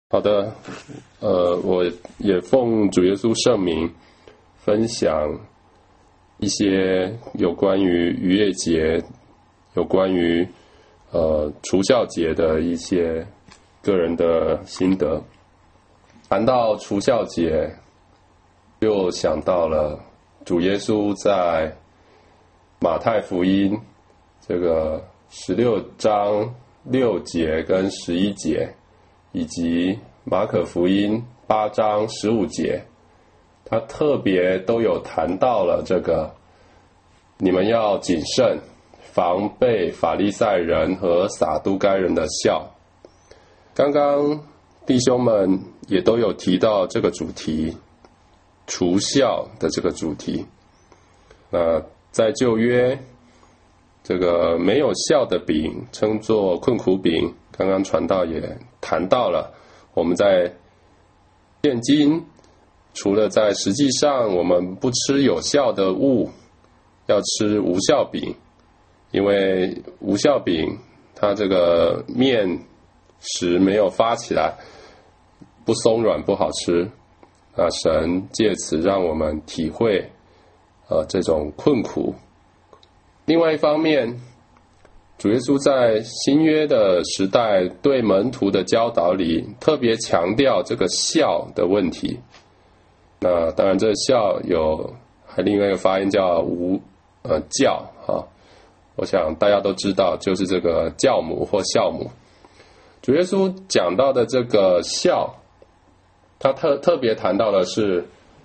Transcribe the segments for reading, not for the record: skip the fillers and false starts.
好的，我也奉主耶稣圣名分享一些有关于逾越节、有关于除酵节的一些个人的心得。谈到除酵节，又想到了主耶稣在马太福音这个16章6节跟11节，以及马可福音8章15节，他特别都有谈到了这个你们要谨慎，防备法利赛人和撒都该人的酵。刚刚弟兄们也都有提到这个主题，除酵的这个主题。那在旧约，这个没有酵的饼称作困苦饼，刚刚传道也谈到了。我们在现今，除了在实际上我们不吃有酵的物，要吃无酵饼，因为无酵饼它这个面食没有发起来，不松软不好吃。那神借此让我们体会这种困苦。另外一方面，主耶稣在新约的时代对门徒的教导里特别强调这个酵的问题。那当然这个酵还另外一个发音叫酵啊，我想大家都知道，就是这个酵母或酵母。主耶稣讲到的这个酵，他特别谈到的是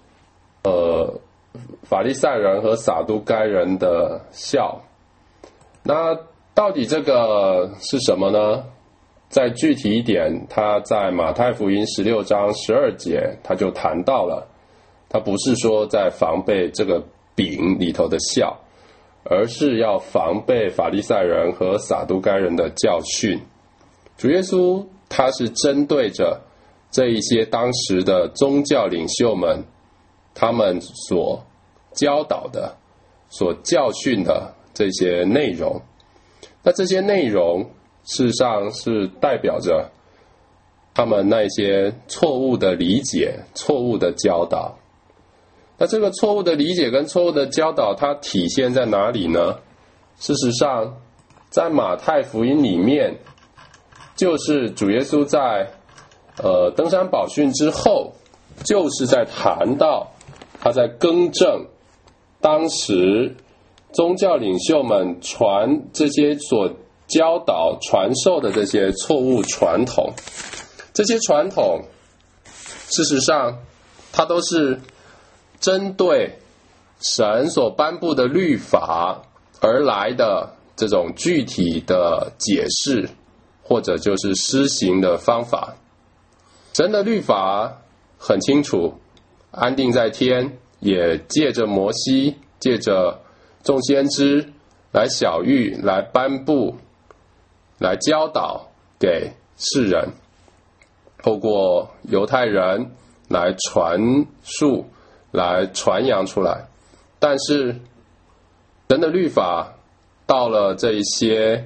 法利赛人和撒都该人的酵。那到底这个是什么呢？再具体一点，他在马太福音16章12节他就谈到了，他不是说在防备这个饼里头的酵，而是要防备法利赛人和撒都该人的教训。主耶稣他是针对着这一些当时的宗教领袖们，他们所教导的、所教训的这些内容。那这些内容事实上是代表着他们那些错误的理解、错误的教导。那这个错误的理解跟错误的教导，它体现在哪里呢？事实上，在马太福音里面，就是主耶稣在登山宝训之后，就是在谈到他在更正当时宗教领袖们传这些所教导传授的这些错误传统。这些传统事实上它都是针对神所颁布的律法而来的这种具体的解释，或者就是施行的方法。神的律法很清楚，安定在天，也借着摩西，借着众先知来晓谕，来颁布，来教导给世人，透过犹太人来传述，来传扬出来。但是神的律法到了这些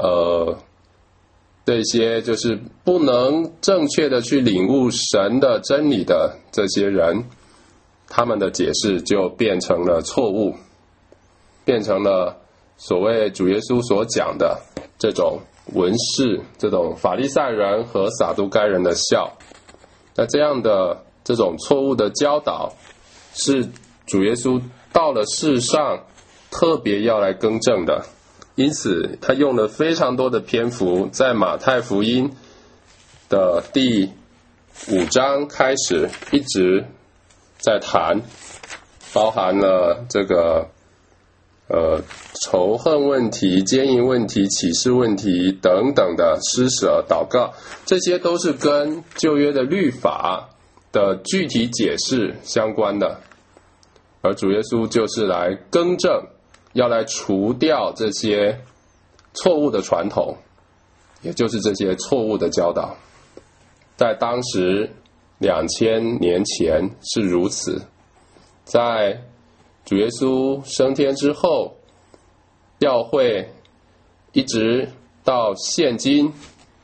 就是不能正确的去领悟神的真理的这些人，他们的解释就变成了错误，变成了所谓主耶稣所讲的这种文士、这种法利赛人和撒都该人的酵。那这样的这种错误的教导，是主耶稣到了世上特别要来更正的。因此他用了非常多的篇幅，在马太福音的第5章开始一直在谈，包含了这个仇恨问题、奸淫问题、启示问题等等的施舍、祷告，这些都是跟旧约的律法的具体解释相关的。而主耶稣就是来更正，要来除掉这些错误的传统，也就是这些错误的教导。在当时2000年前是如此，在主耶稣升天之后，教会一直到现今，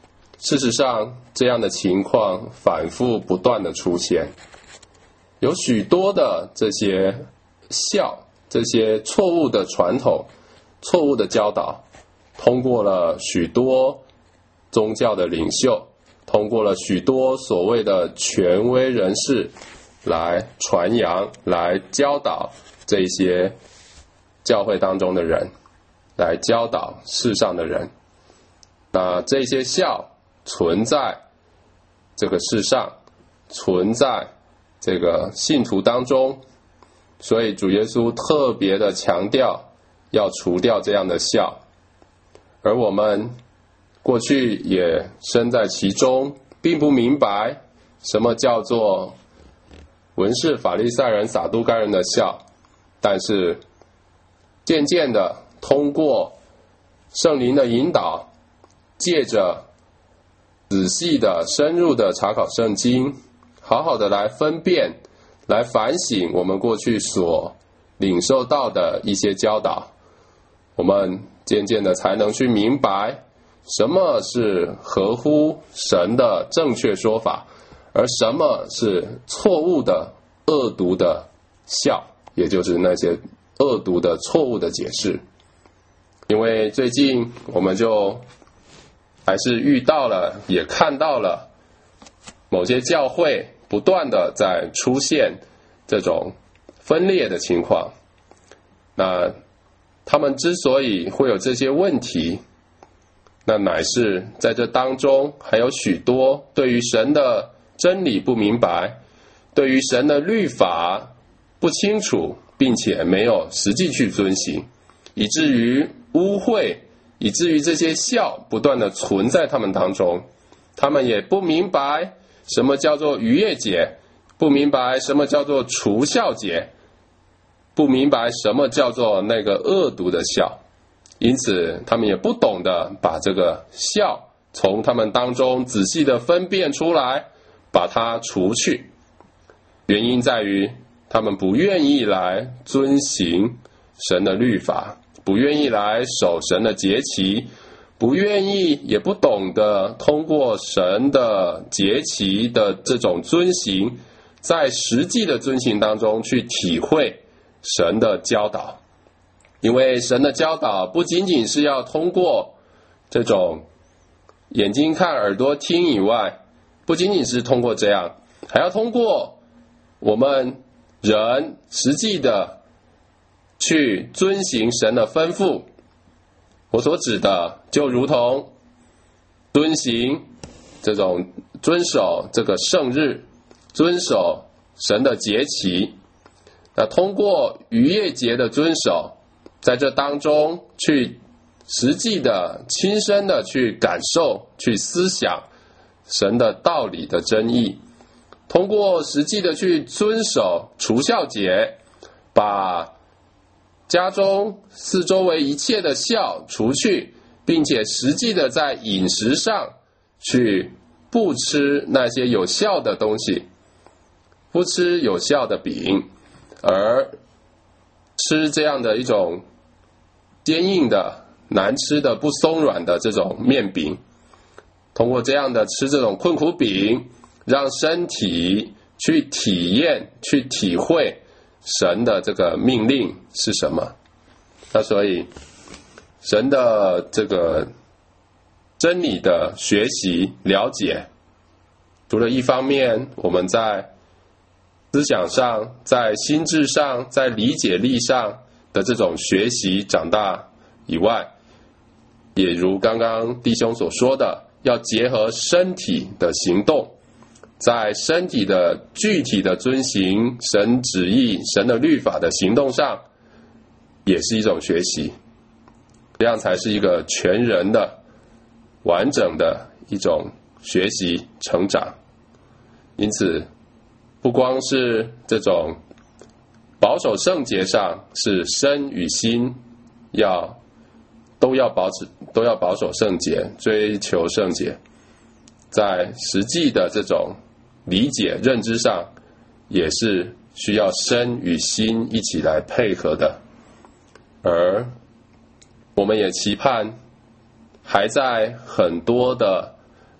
事实上，这样的情况反复不断的出现，有许多的这些这些错误的传统、错误的教导，通过了许多宗教的领袖，通过了许多所谓的权威人士来传扬、来教导这些教会当中的人，来教导世上的人。那这些孝存在这个世上，存在这个信徒当中，所以主耶稣特别的强调要除掉这样的孝。而我们过去也身在其中，并不明白什么叫做文士法利赛人撒都该人的孝，但是渐渐的通过圣灵的引导，借着仔细的深入的查考圣经，好好的来分辨，来反省我们过去所领受到的一些教导，我们渐渐的才能去明白什么是合乎神的正确说法，而什么是错误的恶毒的孝，也就是那些恶毒的错误的解释。因为最近我们就还是遇到了，也看到了某些教会不断的在出现这种分裂的情况。那他们之所以会有这些问题，那乃是在这当中还有许多对于神的真理不明白，对于神的律法不清楚，并且没有实际去遵行，以至于污秽，以至于这些孝不断的存在他们当中。他们也不明白什么叫做逾越节，不明白什么叫做除孝节，不明白什么叫做那个恶毒的孝，因此他们也不懂得把这个孝从他们当中仔细的分辨出来，把它除去。原因在于他们不愿意来遵行神的律法，不愿意来守神的节期，不愿意也不懂得通过神的节期的这种遵行，在实际的遵行当中去体会神的教导。因为神的教导不仅仅是要通过这种眼睛看耳朵听以外，不仅仅是通过这样，还要通过我们人实际的去遵行神的吩咐。我所指的就如同遵行这种遵守这个圣日，遵守神的节期。那通过逾越节的遵守，在这当中去实际的亲身的去感受，去思想神的道理的真意，通过实际的去遵守除孝节，把家中四周围一切的孝除去，并且实际的在饮食上去不吃那些有效的东西，不吃有效的饼，而吃这样的一种坚硬的难吃的不松软的这种面饼。通过这样的吃这种困苦饼，让身体去体验去体会神的这个命令是什么。那所以神的这个真理的学习了解，除了一方面我们在思想上，在心智上，在理解力上的这种学习长大以外，也如刚刚弟兄所说的，要结合身体的行动，在身体的具体的遵行神旨意、神的律法的行动上，也是一种学习。这样才是一个全人的、完整的一种学习成长。因此，不光是这种保守圣洁上，是身与心都要保守圣洁，追求圣洁，在实际的这种理解认知上，也是需要身与心一起来配合的。而我们也期盼还在很多的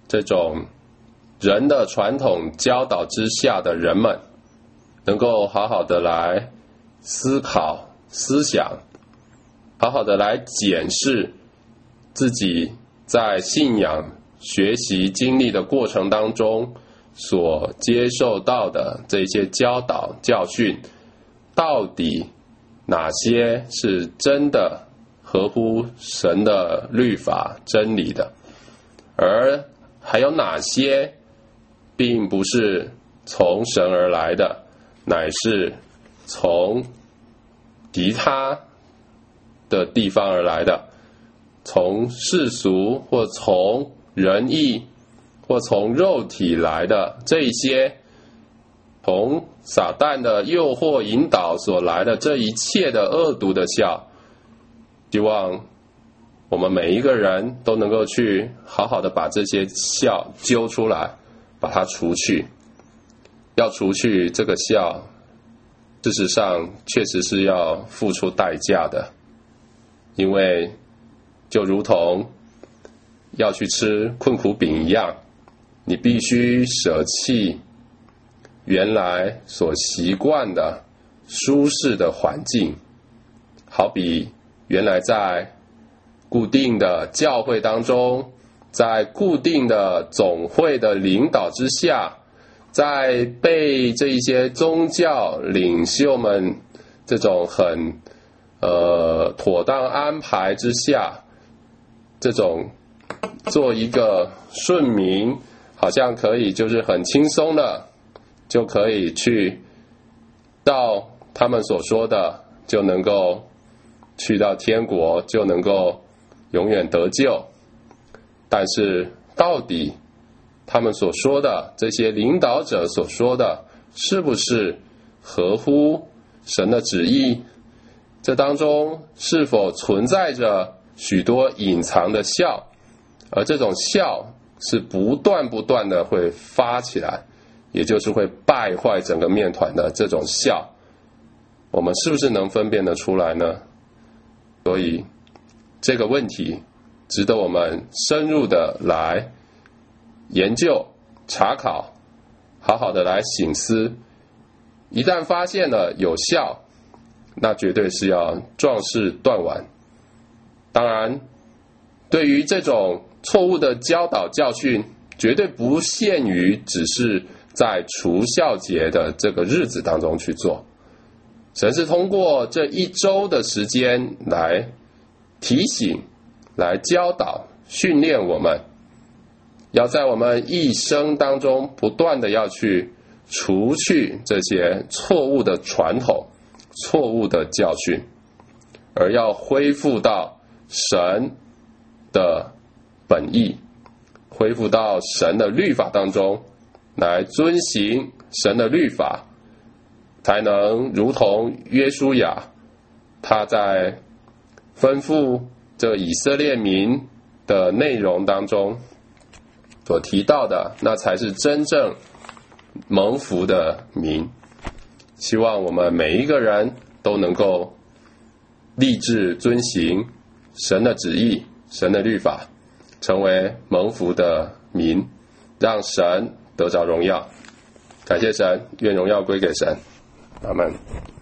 这种人的传统教导之下的人们，能够好好的来思考、思想，好好的来检视自己在信仰、学习、经历的过程当中所接受到的这些教导、教训，到底哪些是真的合乎神的律法真理的，而还有哪些并不是从神而来的，乃是从其他的地方而来的，从世俗或从人意或从肉体来的，这一些从撒旦的诱惑引导所来的这一切的恶毒的笑，希望我们每一个人都能够去好好的把这些笑揪出来，把它除去。要除去这个笑，事实上确实是要付出代价的，因为就如同要去吃困苦饼一样，你必须舍弃原来所习惯的舒适的环境，好比原来在固定的教会当中，在固定的总会的领导之下，在被这一些宗教领袖们这种很妥当安排之下，这种做一个顺民，好像可以就是很轻松的就可以去到他们所说的，就能够去到天国，就能够永远得救。但是到底他们所说的，这些领导者所说的，是不是合乎神的旨意？这当中是否存在着许多隐藏的笑？而这种笑是不断的会发起来，也就是会败坏整个面团的这种笑，我们是不是能分辨得出来呢？所以这个问题值得我们深入的来研究、查考，好好的来省思。一旦发现了有效，那绝对是要壮士断腕。当然，对于这种错误的教导教训，绝对不限于只是在除酵节的这个日子当中去做。神是通过这一周的时间来提醒、来教导、训练我们，要在我们一生当中不断的要去除去这些错误的传统、错误的教训，而要恢复到神的本意，恢复到神的律法当中来遵行神的律法，才能如同约书亚他在吩咐这以色列民的内容当中所提到的，那才是真正蒙福的民。希望我们每一个人都能够立志遵行神的旨意、神的律法，成为蒙福的民，让神得着荣耀。感谢神，愿荣耀归给神。阿们。